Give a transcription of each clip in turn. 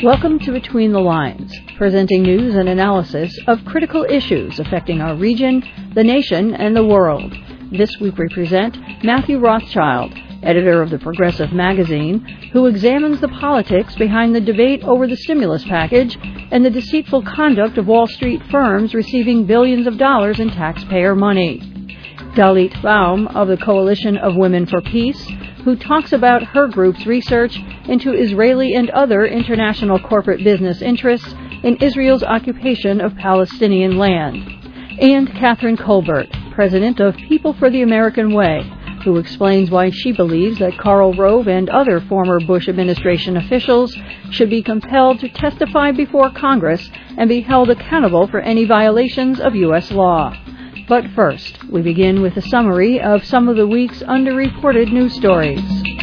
Welcome to Between the Lines, presenting news and analysis of critical issues affecting our region, the nation, and the world. This week we present Matthew Rothschild, editor of the Progressive magazine, who examines the politics behind the debate over the stimulus package and the deceitful conduct of Wall Street firms receiving billions of dollars in taxpayer money. Dalit Baum of the Coalition of Women for Peace, who talks about her group's research into Israeli and other international corporate business interests in Israel's occupation of Palestinian land. And Catherine Colbert, president of People for the American Way, who explains why she believes that Karl Rove and other former Bush administration officials should be compelled to testify before Congress and be held accountable for any violations of U.S. law. But first, we begin with a summary of some of the week's underreported news stories.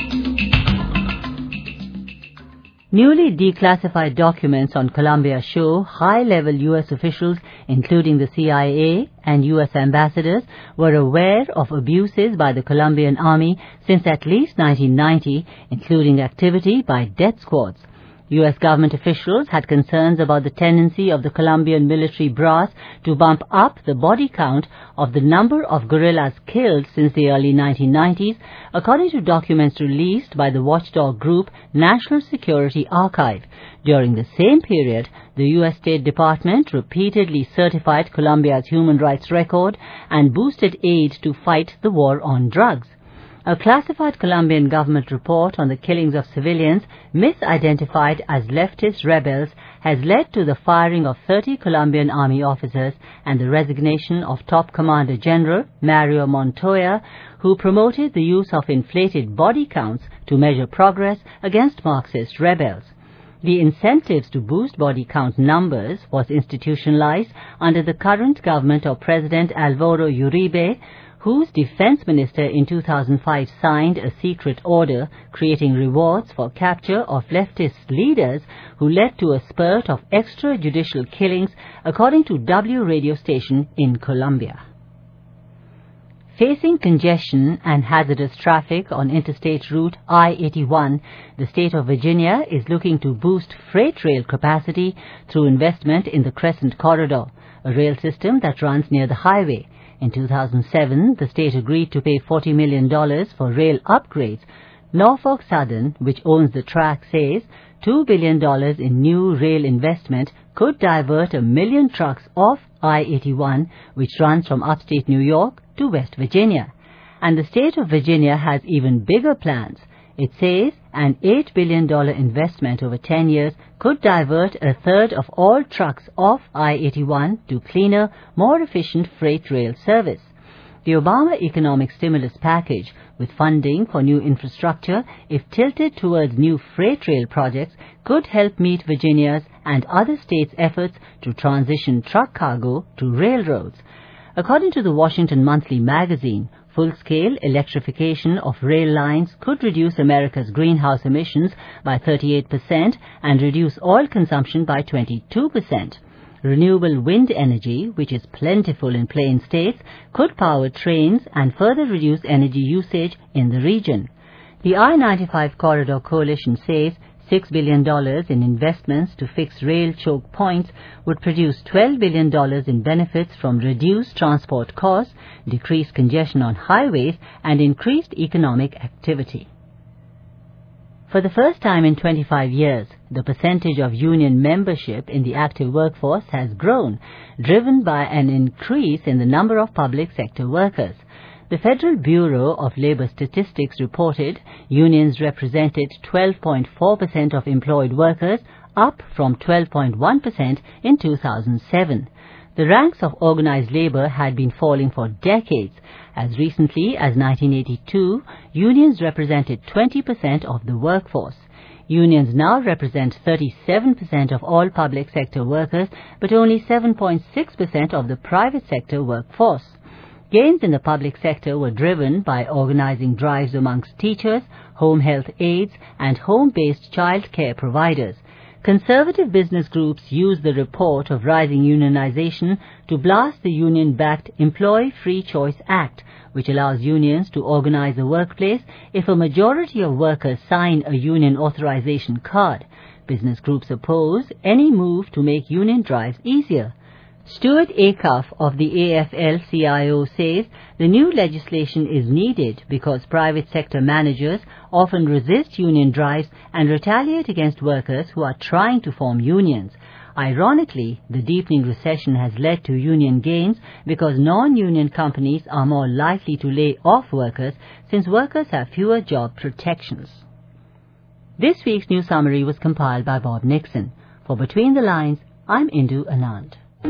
Newly declassified documents on Colombia show high-level U.S. officials, including the CIA and U.S. ambassadors, were aware of abuses by the Colombian army since at least 1990, including activity by death squads. U.S. government officials had concerns about the tendency of the Colombian military brass to bump up the body count of the number of guerrillas killed since the early 1990s, according to documents released by the watchdog group National Security Archive. During the same period, the U.S. State Department repeatedly certified Colombia's human rights record and boosted aid to fight the war on drugs. A classified Colombian government report on the killings of civilians misidentified as leftist rebels has led to the firing of 30 Colombian army officers and the resignation of top Commander General Mario Montoya, who promoted the use of inflated body counts to measure progress against Marxist rebels. The incentives to boost body count numbers was institutionalized under the current government of President Alvaro Uribe, whose defense minister in 2005 signed a secret order creating rewards for capture of leftist leaders who led to a spurt of extrajudicial killings, according to W radio station in Colombia. Facing congestion and hazardous traffic on interstate route I-81, the state of Virginia is looking to boost freight rail capacity through investment in the Crescent Corridor, a rail system that runs near the highway. In 2007, the state agreed to pay $40 million for rail upgrades. Norfolk Southern, which owns the track, says $2 billion in new rail investment could divert 1 million trucks off I-81, which runs from upstate New York to West Virginia. And the state of Virginia has even bigger plans. It says an $8 billion investment over 10 years could divert a third of all trucks off I-81 to cleaner, more efficient freight rail service. The Obama economic stimulus package, with funding for new infrastructure, if tilted towards new freight rail projects, could help meet Virginia's and other states' efforts to transition truck cargo to railroads. According to the Washington Monthly magazine, full-scale electrification of rail lines could reduce America's greenhouse emissions by 38% and reduce oil consumption by 22%. Renewable wind energy, which is plentiful in plain states, could power trains and further reduce energy usage in the region. The I-95 Corridor Coalition says $6 billion in investments to fix rail choke points would produce $12 billion in benefits from reduced transport costs, decreased congestion on highways, and increased economic activity. For the first time in 25 years, the percentage of union membership in the active workforce has grown, driven by an increase in the number of public sector workers. The Federal Bureau of Labor Statistics reported unions represented 12.4% of employed workers, up from 12.1% in 2007. The ranks of organized labor had been falling for decades. As recently as 1982, unions represented 20% of the workforce. Unions now represent 37% of all public sector workers, but only 7.6% of the private sector workforce. Gains in the public sector were driven by organizing drives amongst teachers, home health aides, and home-based child care providers. Conservative business groups used the report of rising unionization to blast the union-backed Employee Free Choice Act, which allows unions to organize a workplace if a majority of workers sign a union authorization card. Business groups oppose any move to make union drives easier. Stuart Acuff of the AFL-CIO says the new legislation is needed because private sector managers often resist union drives and retaliate against workers who are trying to form unions. Ironically, the deepening recession has led to union gains because non-union companies are more likely to lay off workers since workers have fewer job protections. This week's news summary was compiled by Bob Nixon. For Between the Lines, I'm Indu Anand.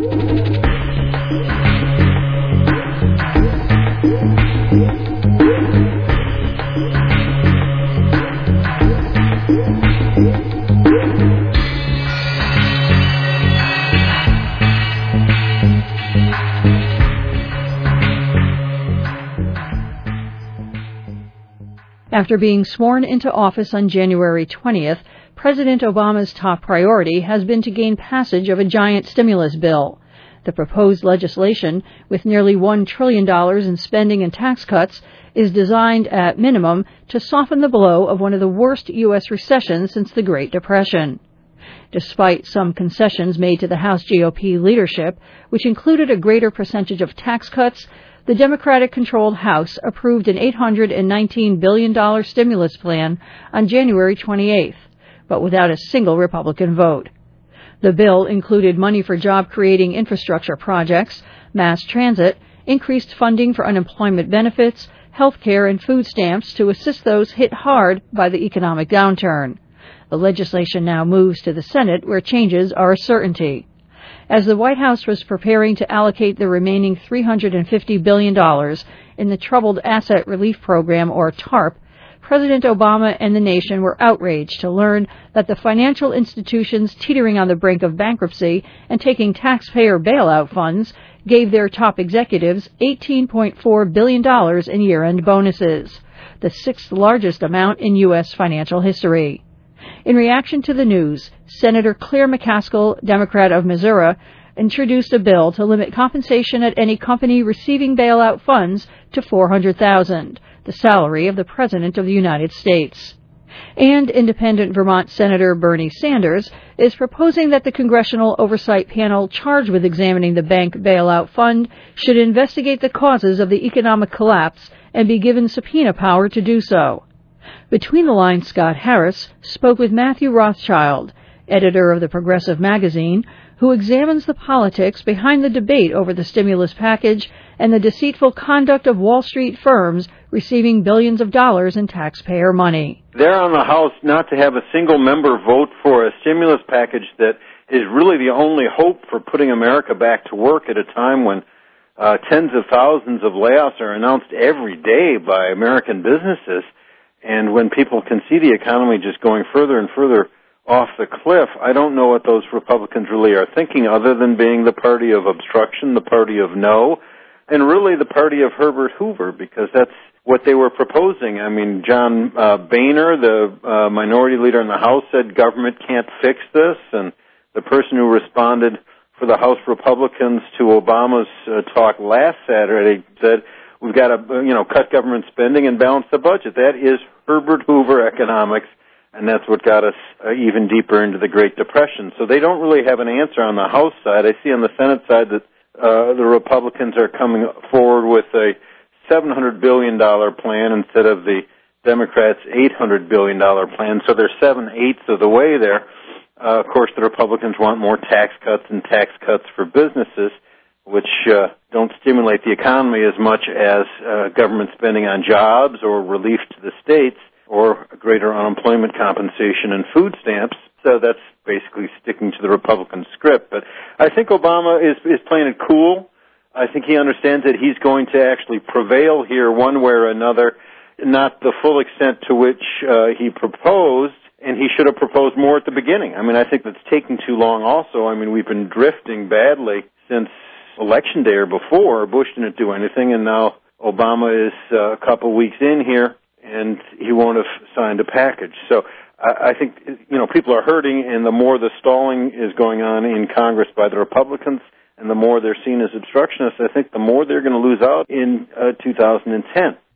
After being sworn into office on January 20th, President Obama's top priority has been to gain passage of a giant stimulus bill. The proposed legislation, with nearly $1 trillion in spending and tax cuts, is designed, at minimum, to soften the blow of one of the worst U.S. recessions since the Great Depression. Despite some concessions made to the House GOP leadership, which included a greater percentage of tax cuts, the Democratic-controlled House approved an $819 billion stimulus plan on January 28th, but without a single Republican vote. The bill included money for job-creating infrastructure projects, mass transit, increased funding for unemployment benefits, health care, and food stamps to assist those hit hard by the economic downturn. The legislation now moves to the Senate, where changes are a certainty. As the White House was preparing to allocate the remaining $350 billion in the Troubled Asset Relief Program, or TARP, President Obama and the nation were outraged to learn that the financial institutions teetering on the brink of bankruptcy and taking taxpayer bailout funds gave their top executives $18.4 billion in year-end bonuses, the sixth largest amount in U.S. financial history. In reaction to the news, Senator Claire McCaskill, Democrat of Missouri, introduced a bill to limit compensation at any company receiving bailout funds to $400,000, the salary of the President of the United States. And independent Vermont Senator Bernie Sanders is proposing that the Congressional Oversight Panel charged with examining the bank bailout fund should investigate the causes of the economic collapse and be given subpoena power to do so. Between the Lines, Scott Harris spoke with Matthew Rothschild, editor of the Progressive magazine, who examines the politics behind the debate over the stimulus package and the deceitful conduct of Wall Street firms receiving billions of dollars in taxpayer money. They're on the House not to have a single member vote for a stimulus package that is really the only hope for putting America back to work at a time when tens of thousands of layoffs are announced every day by American businesses. And when people can see the economy just going further and further off the cliff, I don't know what those Republicans really are thinking other than being the party of obstruction, the party of no, and really the party of Herbert Hoover, because that's what they were proposing. I mean, John Boehner, the minority leader in the House, said government can't fix this, and the person who responded for the House Republicans to Obama's talk last Saturday said, we've got to, cut government spending and balance the budget. That is Herbert Hoover economics, and that's what got us even deeper into the Great Depression. So they don't really have an answer on the House side. I see on the Senate side that the Republicans are coming forward with a $700 billion plan instead of the Democrats' $800 billion plan. So they're 7/8 of the way there. Of course, the Republicans want more tax cuts and tax cuts for businesses, which don't stimulate the economy as much as government spending on jobs or relief to the states or greater unemployment compensation and food stamps. So that's basically sticking to the Republican script. But I think Obama is playing it cool. I think he understands that he's going to actually prevail here one way or another, not the full extent to which he proposed, and he should have proposed more at the beginning. I mean, I think that's taking too long also. I mean, we've been drifting badly since Election Day or before. Bush didn't do anything, and now Obama is a couple weeks in here, and he won't have signed a package. So I think, people are hurting, and the more the stalling is going on in Congress by the Republicans, and the more they're seen as obstructionists, I think the more they're going to lose out in 2010.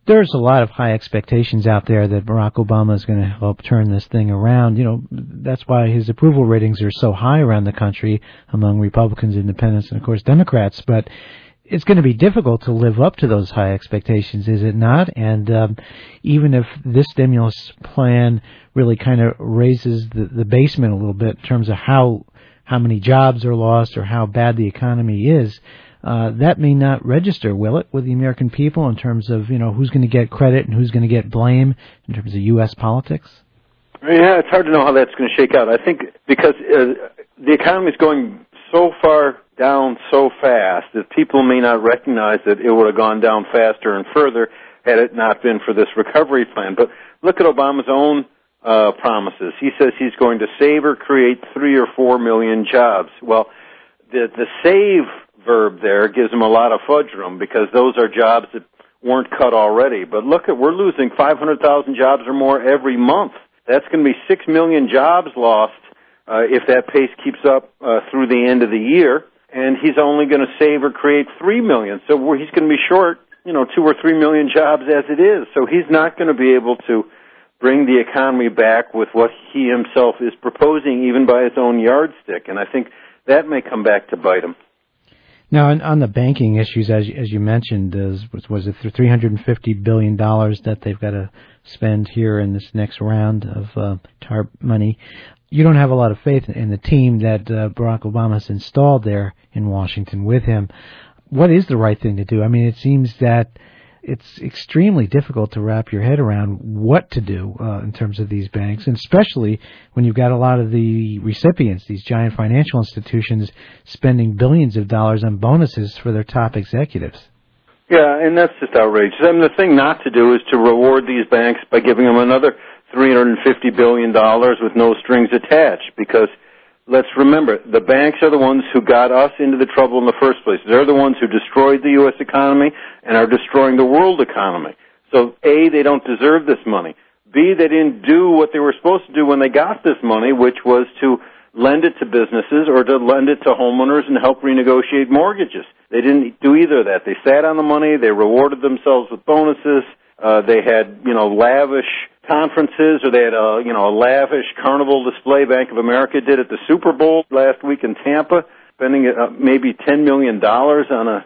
There's a lot of high expectations out there that Barack Obama is going to help turn this thing around. You know, that's why his approval ratings are so high around the country among Republicans, Independents, and, of course, Democrats. But it's going to be difficult to live up to those high expectations, is it not? And even if this stimulus plan really kind of raises the basement a little bit in terms of how many jobs are lost or how bad the economy is, that may not register, will it, with the American people in terms of, you know, who's going to get credit and who's going to get blame in terms of U.S. politics? Yeah, it's hard to know how that's going to shake out. I think because the economy is going so far down so fast that people may not recognize that it would have gone down faster and further had it not been for this recovery plan. But look at Obama's own promises. He says he's going to save or create 3 or 4 million jobs. Well, the save verb there gives him a lot of fudge room because those are jobs that weren't cut already. But look at, we're losing 500,000 jobs or more every month. That's going to be 6 million jobs lost if that pace keeps up through the end of the year. And he's only going to save or create 3 million. So he's going to be short, 2 or 3 million jobs as it is. So he's not going to be able to bring the economy back with what he himself is proposing, even by his own yardstick. And I think that may come back to bite him. Now, on the banking issues, as you mentioned, was it $350 billion that they've got to spend here in this next round of TARP money? You don't have a lot of faith in the team that Barack Obama has installed there in Washington with him. What is the right thing to do? I mean, it seems that it's extremely difficult to wrap your head around what to do in terms of these banks, and especially when you've got a lot of the recipients, these giant financial institutions, spending billions of dollars on bonuses for their top executives. Yeah, and that's just outrageous. I mean, the thing not to do is to reward these banks by giving them another $350 billion with no strings attached, because let's remember, the banks are the ones who got us into the trouble in the first place. They're the ones who destroyed the U.S. economy and are destroying the world economy. So, A, they don't deserve this money. B, they didn't do what they were supposed to do when they got this money, which was to lend it to businesses or to lend it to homeowners and help renegotiate mortgages. They didn't do either of that. They sat on the money. They rewarded themselves with bonuses. They had, lavish conferences, or they had a lavish carnival display. Bank of America did at the Super Bowl last week in Tampa, spending maybe $10 million on an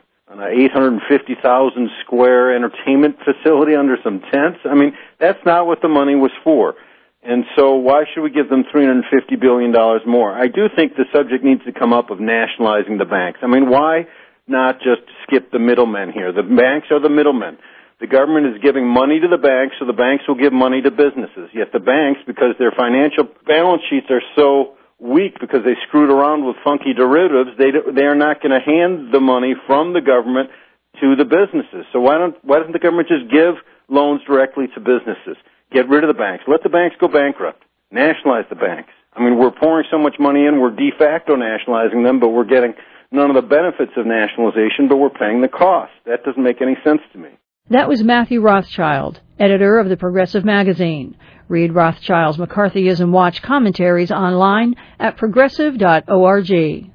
850,000 square entertainment facility under some tents. I mean, that's not what the money was for. And so why should we give them $350 billion more? I do think the subject needs to come up of nationalizing the banks. I mean, why not just skip the middlemen here? The banks are the middlemen. The government is giving money to the banks, so the banks will give money to businesses. Yet the banks, because their financial balance sheets are so weak because they screwed around with funky derivatives, they are not going to hand the money from the government to the businesses. So why doesn't the government just give loans directly to businesses? Get rid of the banks. Let the banks go bankrupt. Nationalize the banks. I mean, we're pouring so much money in, we're de facto nationalizing them, but we're getting none of the benefits of nationalization, but we're paying the cost. That doesn't make any sense to me. That was Matthew Rothschild, editor of the Progressive Magazine. Read Rothschild's McCarthyism Watch commentaries online at progressive.org.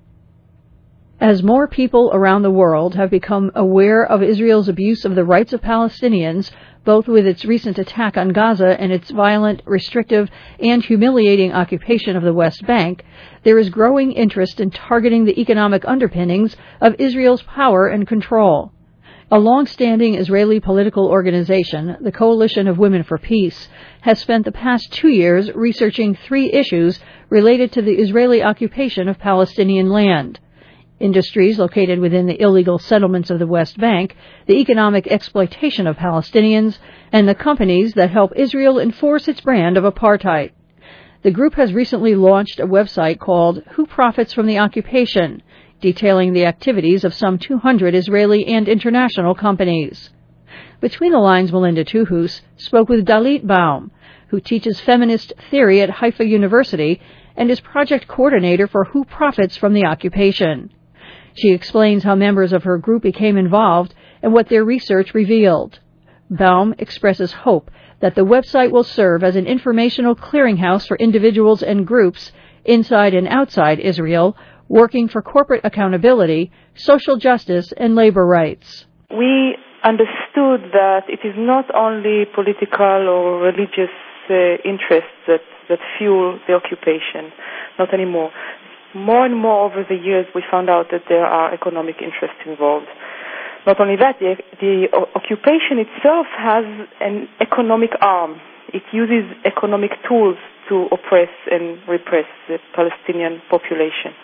As more people around the world have become aware of Israel's abuse of the rights of Palestinians, both with its recent attack on Gaza and its violent, restrictive, and humiliating occupation of the West Bank, there is growing interest in targeting the economic underpinnings of Israel's power and control. A long-standing Israeli political organization, the Coalition of Women for Peace, has spent the past 2 years researching 3 issues related to the Israeli occupation of Palestinian land: industries located within the illegal settlements of the West Bank, the economic exploitation of Palestinians, and the companies that help Israel enforce its brand of apartheid. The group has recently launched a website called Who Profits from the Occupation, detailing the activities of some 200 Israeli and international companies. Between the Lines, Melinda Tuhus spoke with Dalit Baum, who teaches feminist theory at Haifa University and is project coordinator for Who Profits from the Occupation. She explains how members of her group became involved and what their research revealed. Baum expresses hope that the website will serve as an informational clearinghouse for individuals and groups inside and outside Israel working for corporate accountability, social justice, and labor rights. We understood that it is not only political or religious interests that fuel the occupation, not anymore. More and more over the years, we found out that there are economic interests involved. Not only that, the occupation itself has an economic arm. It uses economic tools to oppress and repress the Palestinian population.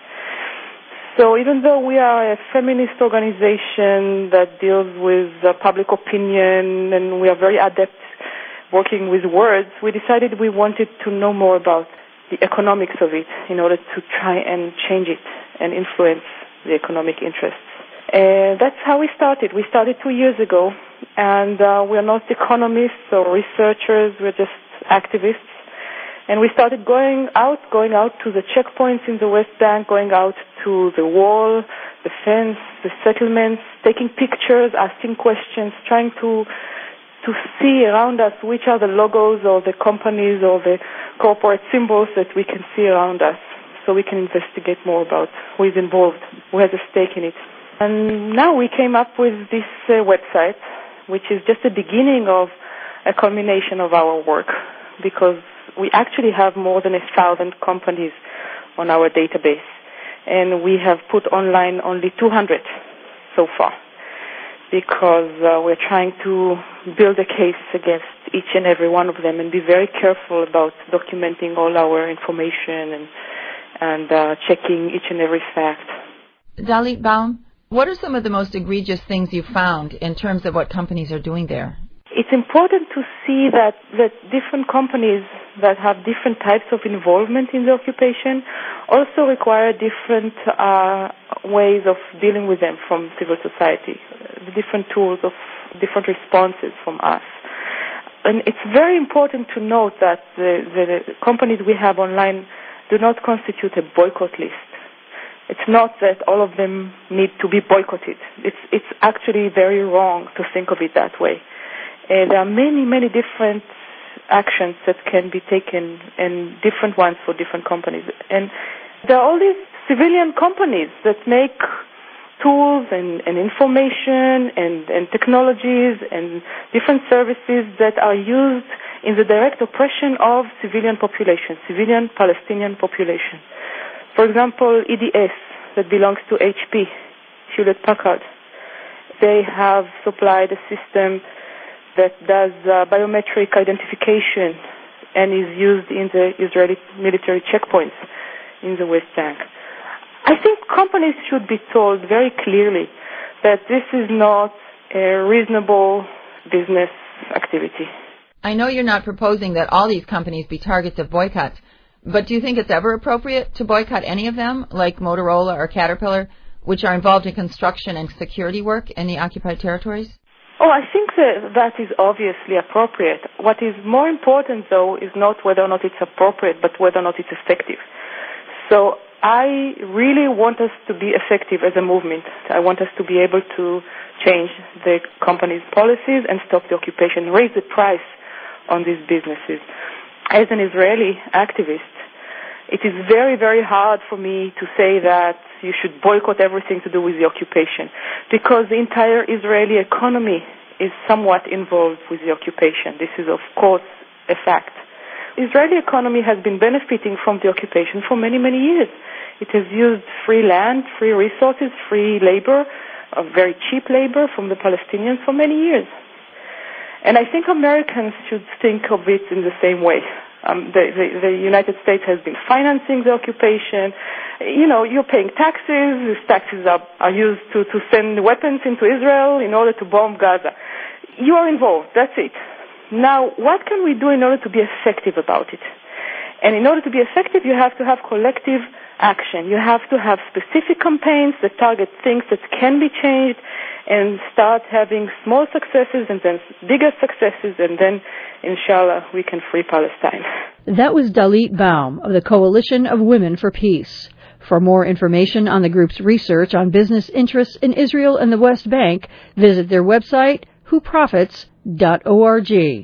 So even though we are a feminist organization that deals with public opinion and we are very adept working with words, we decided we wanted to know more about the economics of it in order to try and change it and influence the economic interests. That's how we started. We started 2 years ago, and we are not economists or researchers. We're just activists. And we started going out to the checkpoints in the West Bank, going out to the wall, the fence, the settlements, taking pictures, asking questions, trying to see around us which are the logos or the companies or the corporate symbols that we can see around us, so we can investigate more about who is involved, who has a stake in it. And now we came up with this website, which is just the beginning of a culmination of our work, because we actually have more than 1,000 companies on our database, and we have put online only 200 so far, because we're trying to build a case against each and every one of them and be very careful about documenting all our information and checking each and every fact. Dalit Baum, what are some of the most egregious things you've found in terms of what companies are doing there? It's important to see that different companies that have different types of involvement in the occupation also require different ways of dealing with them from civil society, different tools of different responses from us. And it's very important to note that the companies we have online do not constitute a boycott list. It's not that all of them need to be boycotted. It's actually very wrong to think of it that way. There are many, many different actions that can be taken, and different ones for different companies. And there are all these civilian companies that make tools and information and technologies and different services that are used in the direct oppression of civilian population, civilian Palestinian population. For example, EDS, that belongs to HP, Hewlett-Packard. They have supplied a system that does biometric identification and is used in the Israeli military checkpoints in the West Bank. I think companies should be told very clearly that this is not a reasonable business activity. I know you're not proposing that all these companies be targets of boycotts, but do you think it's ever appropriate to boycott any of them, like Motorola or Caterpillar, which are involved in construction and security work in the occupied territories? Oh, I think that is obviously appropriate. What is more important, though, is not whether or not it's appropriate, but whether or not it's effective. So I really want us to be effective as a movement. I want us to be able to change the company's policies and stop the occupation, raise the price on these businesses. As an Israeli activist, it is very, very hard for me to say that you should boycott everything to do with the occupation, because the entire Israeli economy is somewhat involved with the occupation. This is, of course, a fact. The Israeli economy has been benefiting from the occupation for many, many years. It has used free land, free resources, free labor, very cheap labor from the Palestinians for many years. And I think Americans should think of it in the same way. The United States has been financing the occupation. You know, you're paying taxes. These taxes are used to send weapons into Israel in order to bomb Gaza. You are involved. That's it. Now, what can we do in order to be effective about it? And in order to be effective, you have to have collective action. You have to have specific campaigns that target things that can be changed, and start having small successes and then bigger successes, and then, inshallah, we can free Palestine. That was Dalit Baum of the Coalition of Women for Peace. For more information on the group's research on business interests in Israel and the West Bank, visit their website, whoprofits.org.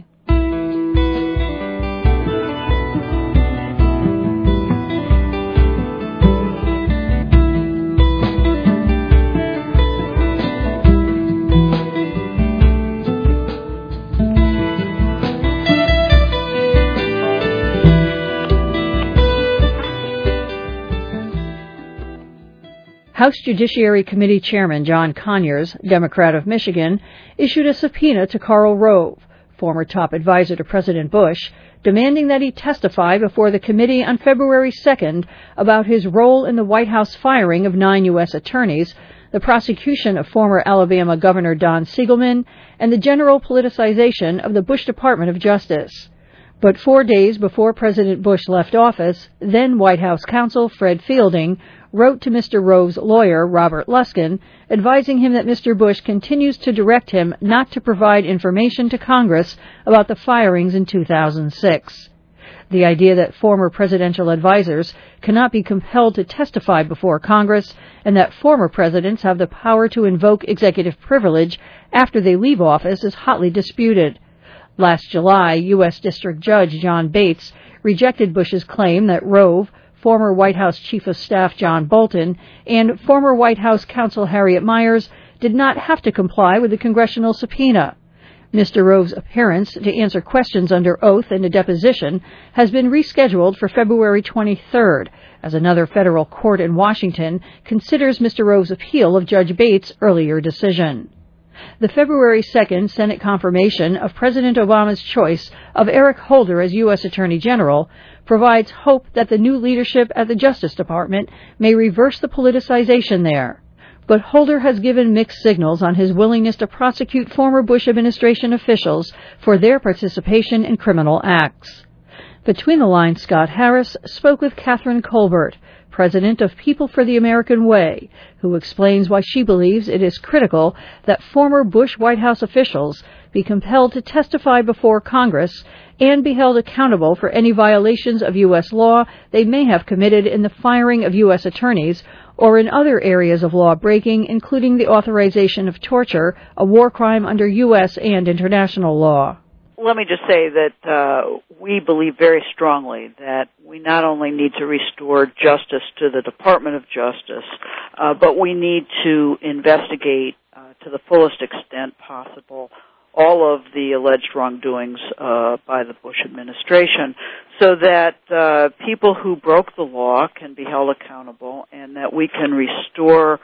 House Judiciary Committee Chairman John Conyers, Democrat of Michigan, issued a subpoena to Karl Rove, former top advisor to President Bush, demanding that he testify before the committee on February 2nd about his role in the White House firing of 9 U.S. attorneys, the prosecution of former Alabama Governor Don Siegelman, and the general politicization of the Bush Department of Justice. But 4 days before President Bush left office, then White House counsel Fred Fielding wrote to Mr. Rove's lawyer, Robert Luskin, advising him that Mr. Bush continues to direct him not to provide information to Congress about the firings in 2006. The idea that former presidential advisors cannot be compelled to testify before Congress and that former presidents have the power to invoke executive privilege after they leave office is hotly disputed. Last July, U.S. District Judge John Bates rejected Bush's claim that Rove, former White House Chief of Staff John Bolton, and former White House counsel Harriet Miers did not have to comply with the congressional subpoena. Mr. Rove's appearance to answer questions under oath in a deposition has been rescheduled for February 23rd, as another federal court in Washington considers Mr. Rove's appeal of Judge Bates' earlier decision. The February 2nd Senate confirmation of President Obama's choice of Eric Holder as U.S. Attorney General provides hope that the new leadership at the Justice Department may reverse the politicization there. But Holder has given mixed signals on his willingness to prosecute former Bush administration officials for their participation in criminal acts. Between the Lines, Scott Harris spoke with Catherine Colbert, president of People for the American Way, who explains why she believes it is critical that former Bush White House officials be compelled to testify before Congress and be held accountable for any violations of U.S. law they may have committed in the firing of U.S. attorneys or in other areas of law breaking, including the authorization of torture, a war crime under U.S. and international law. Let me just say that we believe very strongly that we not only need to restore justice to the Department of Justice, but we need to investigate to the fullest extent possible all of the alleged wrongdoings by the Bush administration so that people who broke the law can be held accountable and that we can restore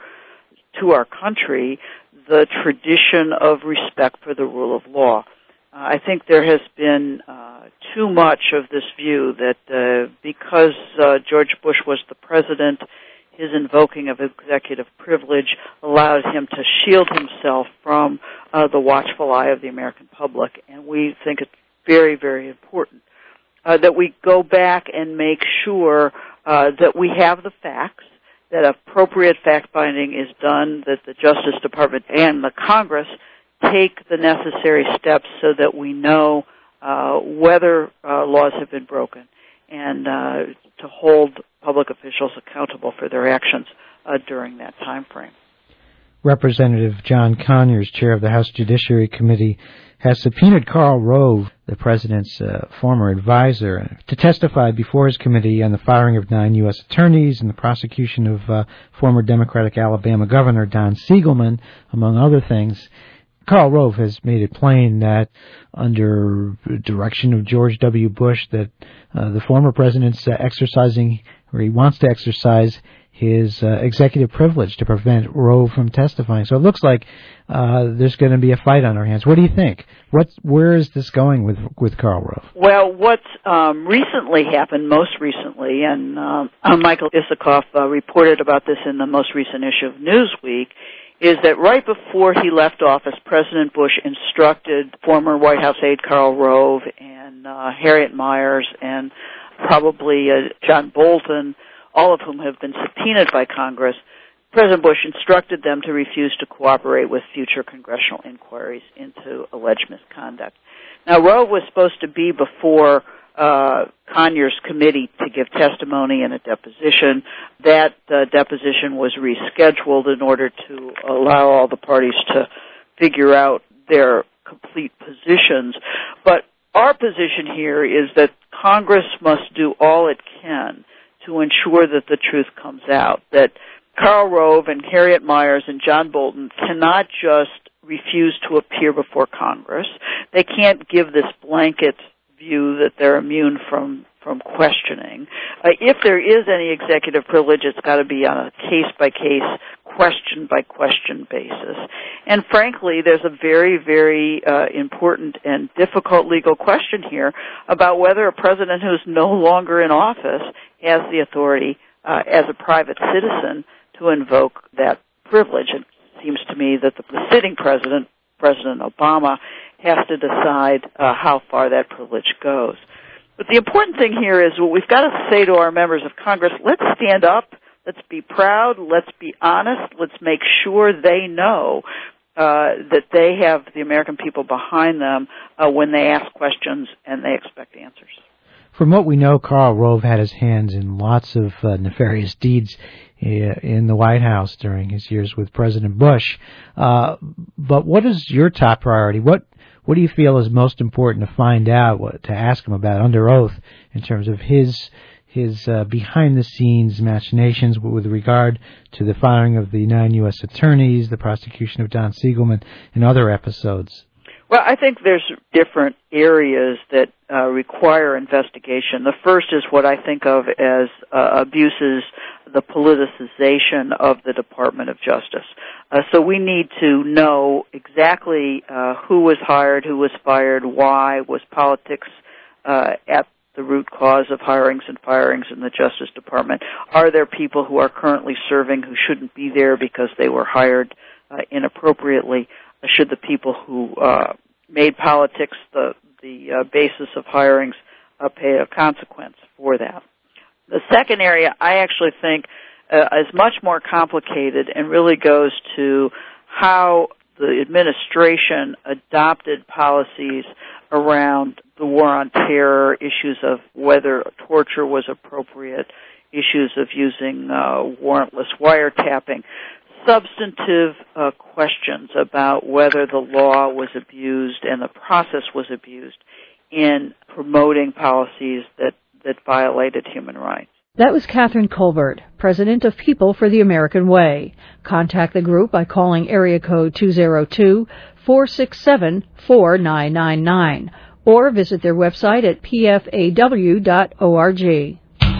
to our country the tradition of respect for the rule of law. I think there has been too much of this view that because George Bush was the president, his invoking of executive privilege allowed him to shield himself from the watchful eye of the American public. And we think it's very, very important that we go back and make sure that we have the facts, that appropriate fact-finding is done, that the Justice Department and the Congress take the necessary steps so that we know whether laws have been broken and to hold public officials accountable for their actions during that time frame. Representative John Conyers, chair of the House Judiciary Committee, has subpoenaed Karl Rove, the president's former advisor, to testify before his committee on the firing of 9 U.S. attorneys and the prosecution of former Democratic Alabama Governor Don Siegelman, among other things. Karl Rove has made it plain that under direction of George W. Bush that the former president's exercising, or he wants to exercise, his executive privilege to prevent Rove from testifying. So it looks like there's going to be a fight on our hands. What do you think? Where is this going with Karl Rove? Well, what's recently happened, most recently, and Michael Isikoff reported about this in the most recent issue of Newsweek, is that right before he left office, President Bush instructed former White House aide Karl Rove and Harriet Miers and probably John Bolton, all of whom have been subpoenaed by Congress. President Bush instructed them to refuse to cooperate with future congressional inquiries into alleged misconduct. Now, Rove was supposed to be before Conyers' committee to give testimony in a deposition. That deposition was rescheduled in order to allow all the parties to figure out their complete positions. But our position here is that Congress must do all it can to ensure that the truth comes out, that Karl Rove and Harriet Miers and John Bolton cannot just refuse to appear before Congress. They can't give this blanket view that they're immune from from questioning. If there is any executive privilege, it's got to be on a case-by-case, question-by-question basis. And frankly, there's a very, very important and difficult legal question here about whether a president who's no longer in office has the authority as a private citizen to invoke that privilege. It seems to me that the sitting president, President Obama, has to decide how far that privilege goes. But the important thing here is what we've got to say to our members of Congress, let's stand up, let's be proud, let's be honest, let's make sure they know that they have the American people behind them when they ask questions and they expect answers. From what we know, Karl Rove had his hands in lots of nefarious deeds in the White House during his years with President Bush. But what is your top priority? What do you feel is most important to find out, to ask him about under oath in terms of his behind-the-scenes machinations with regard to the firing of the 9 U.S. attorneys, the prosecution of Don Siegelman, and other episodes? Well, I think there's different areas that require investigation. The first is what I think of as abuses, the politicization of the Department of Justice. So we need to know exactly who was hired, who was fired, why, was politics at the root cause of hirings and firings in the Justice Department. Are there people who are currently serving who shouldn't be there because they were hired inappropriately? Should the people who made politics the basis of hirings pay a consequence for that? The second area I actually think is much more complicated and really goes to how the administration adopted policies around the war on terror, issues of whether torture was appropriate, issues of using warrantless wiretapping, substantive questions about whether the law was abused and the process was abused in promoting policies that violated human rights. That was Catherine Colbert, president of People for the American Way. Contact the group by calling area code 202-467-4999 or visit their website at pfaw.org.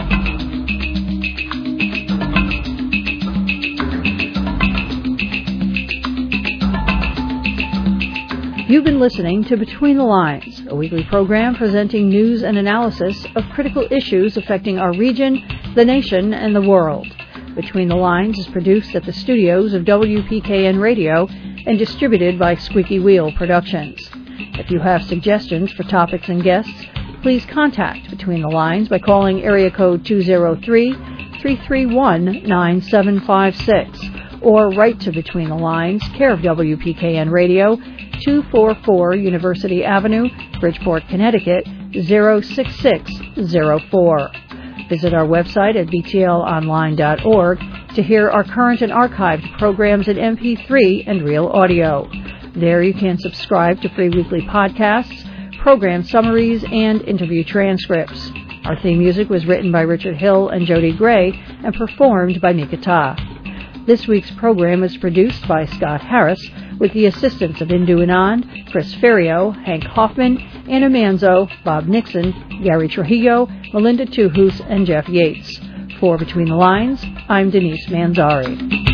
You've been listening to Between the Lines, a weekly program presenting news and analysis of critical issues affecting our region, the nation, and the world. Between the Lines is produced at the studios of WPKN Radio and distributed by Squeaky Wheel Productions. If you have suggestions for topics and guests, please contact Between the Lines by calling area code 203-331-9756 or write to Between the Lines, care of WPKN Radio, 244 University Avenue, Bridgeport, Connecticut, 06604. Visit our website at btlonline.org to hear our current and archived programs in MP3 and real audio. There you can subscribe to free weekly podcasts, program summaries, and interview transcripts. Our theme music was written by Richard Hill and Jody Gray and performed by Mika Ta. This week's program is produced by Scott Harris with the assistance of Indu Anand, Chris Ferrio, Hank Hoffman, Anna Manzo, Bob Nixon, Gary Trujillo, Melinda Tuhus, and Jeff Yates. For Between the Lines, I'm Denise Manzari.